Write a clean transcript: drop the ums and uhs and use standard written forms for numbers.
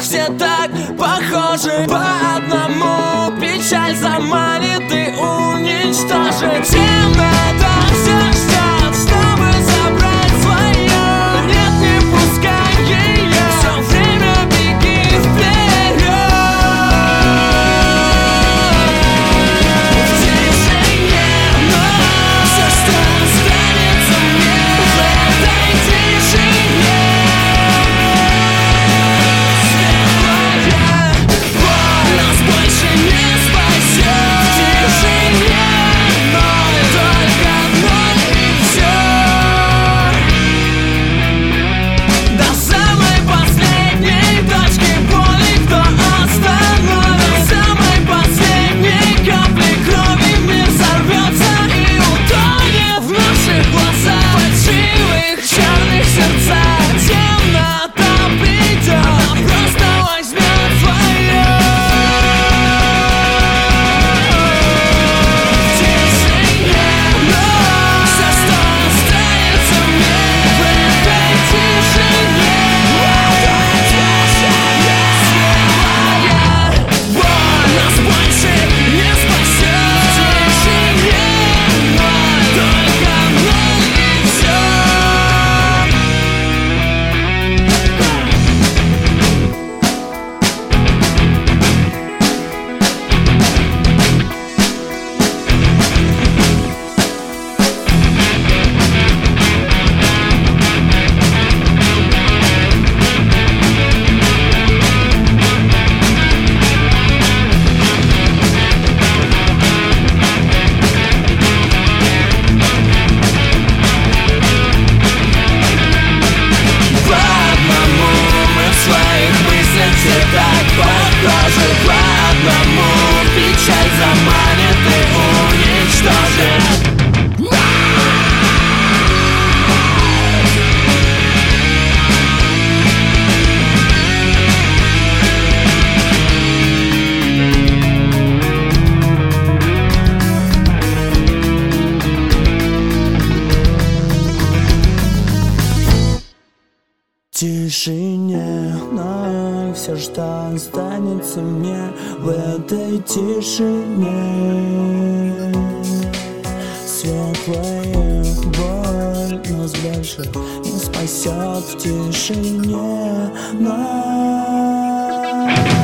все так похожи по одному. Печаль заманит и уничтожит. Темнота все ждет, чтобы забрать свое. Нет, не пускай ее, все время беги вперед. В тишине, но все, что останется мне в этой тишине. Светлая боль нас больше не спасет. В тишине ноль, только ноль и все. До самой последней точки боли кто остановит? До самой последней капли крови мир взорвется и утонет в наших глазах, фальшивых черных сердцах. Темнота придет, она просто возьмет свое. В тишине, но все, что останется мне в этой тишине. Светлая боль нас больше не спасет. В тишине ноль, только ноль и все. По одному мы в своих мыслях все так похожи. По одному печаль заманит и уничтожит. В тишине ноль, все, что останется мне в этой тишине. Светлая боль нас больше не спасет. В тишине ноль.